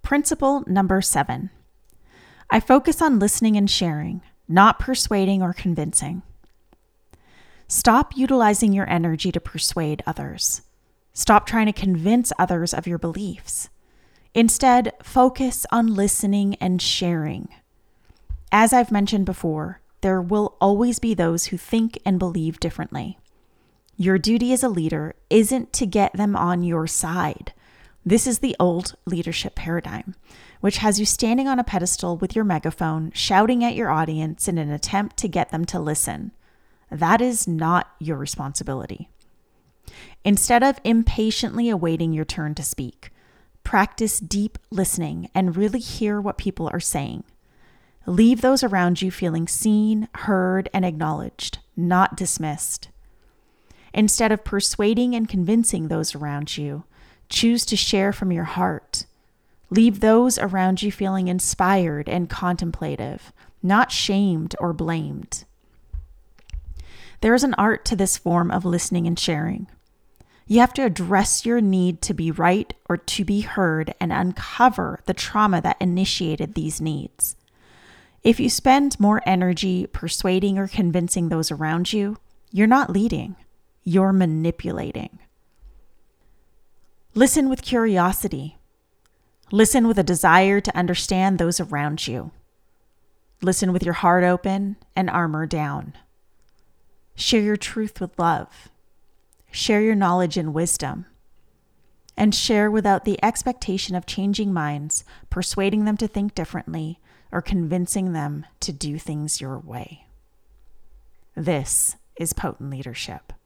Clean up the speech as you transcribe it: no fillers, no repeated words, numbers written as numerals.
Principle number 7. I focus on listening and sharing, not persuading or convincing. Stop utilizing your energy to persuade others. Stop trying to convince others of your beliefs. Instead, focus on listening and sharing. As I've mentioned before, there will always be those who think and believe differently. Your duty as a leader isn't to get them on your side. This is the old leadership paradigm, which has you standing on a pedestal with your megaphone, shouting at your audience in an attempt to get them to listen. That is not your responsibility. Instead of impatiently awaiting your turn to speak, practice deep listening and really hear what people are saying. Leave those around you feeling seen, heard, and acknowledged, not dismissed. Instead of persuading and convincing those around you, choose to share from your heart. Leave those around you feeling inspired and contemplative, not shamed or blamed. There is an art to this form of listening and sharing. You have to address your need to be right or to be heard and uncover the trauma that initiated these needs. If you spend more energy persuading or convincing those around you, you're not leading, you're manipulating. Listen with curiosity. Listen with a desire to understand those around you. Listen with your heart open and armor down. Share your truth with love. Share your knowledge and wisdom. And share without the expectation of changing minds, persuading them to think differently, or convincing them to do things your way. This is potent leadership.